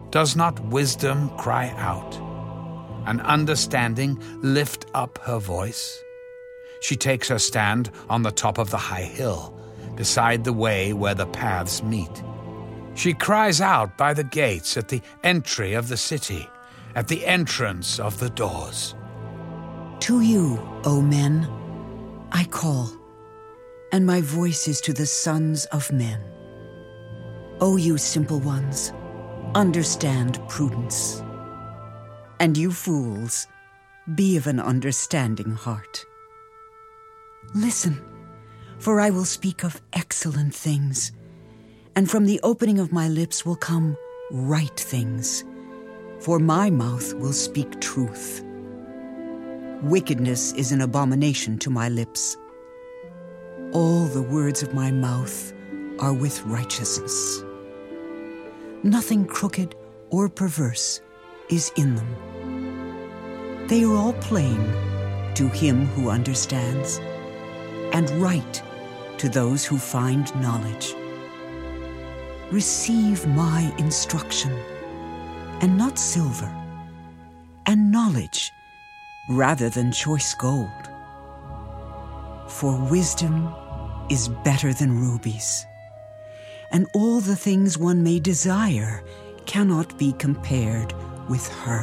Does not wisdom cry out, and understanding lift up her voice? She takes her stand on the top of the high hill, beside the way where the paths meet. She cries out by the gates at the entry of the city, at the entrance of the doors. To you, O men, I call, and my voice is to the sons of men. O you simple ones, understand prudence. And you fools, be of an understanding heart. Listen, for I will speak of excellent things, and from the opening of my lips will come right things, for my mouth will speak truth. Wickedness is an abomination to my lips. All the words of my mouth are with righteousness. Nothing crooked or perverse is in them. They are all plain to him who understands, and right to those who find knowledge. Receive my instruction, and not silver, and knowledge rather than choice gold. For wisdom is better than rubies, and all the things one may desire cannot be compared with her.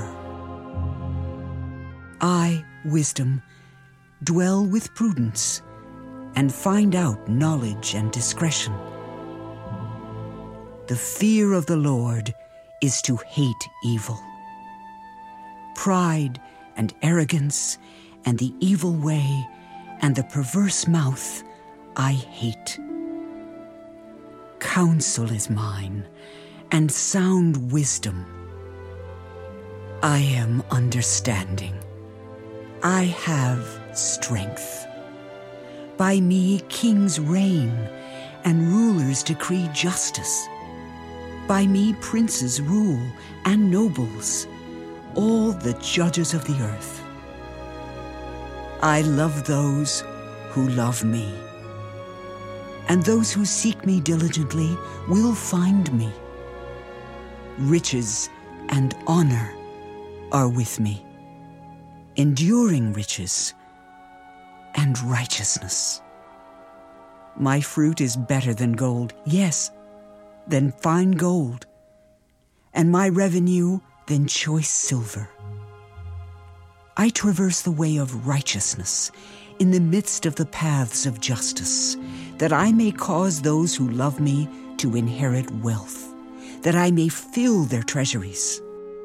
I, wisdom, dwell with prudence, and find out knowledge and discretion. The fear of the Lord is to hate evil. Pride and arrogance and the evil way and the perverse mouth I hate. Counsel is mine, and sound wisdom. I am understanding. I have strength. By me kings reign, and rulers decree justice. By me princes rule, and nobles, all the judges of the earth. I love those who love me, and those who seek me diligently will find me. Riches and honor are with me, enduring riches and righteousness. My fruit is better than gold, yes, than fine gold, and my revenue than choice silver. I traverse the way of righteousness in the midst of the paths of justice, that I may cause those who love me to inherit wealth, that I may fill their treasuries.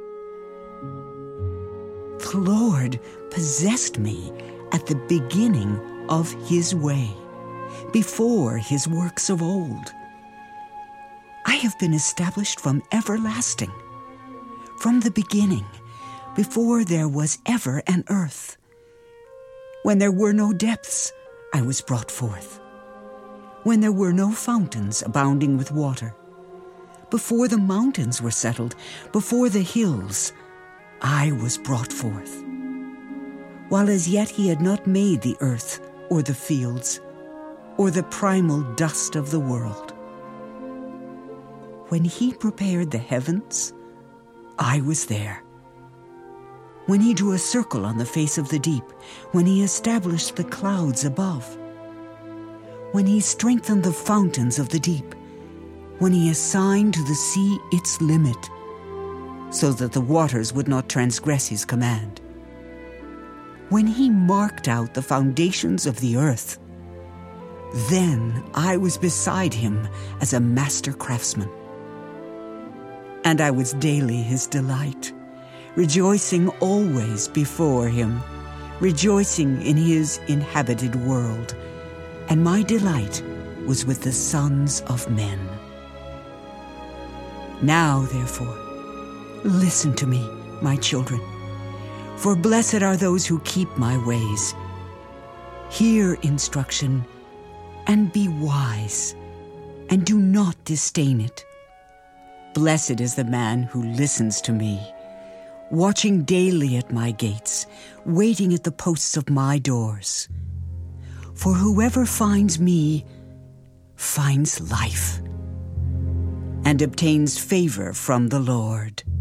The Lord possessed me at the beginning of his way, before his works of old. I have been established from everlasting, from the beginning, before there was ever an earth. When there were no depths, I was brought forth. When there were no fountains abounding with water, before the mountains were settled, before the hills, I was brought forth. While as yet he had not made the earth or the fields, or the primal dust of the world. When he prepared the heavens, I was there. When he drew a circle on the face of the deep, when he established the clouds above, when he strengthened the fountains of the deep, when he assigned to the sea its limit, so that the waters would not transgress his command. When he marked out the foundations of the earth, then I was beside him as a master craftsman. And I was daily his delight, rejoicing always before him, rejoicing in his inhabited world. And my delight was with the sons of men. Now, therefore, listen to me, my children, for blessed are those who keep my ways. Hear instruction, and be wise, and do not disdain it. Blessed is the man who listens to me, watching daily at my gates, waiting at the posts of my doors. For whoever finds me finds life, and obtains favor from the Lord.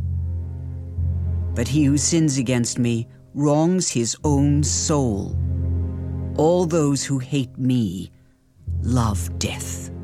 But he who sins against me wrongs his own soul. All those who hate me love death.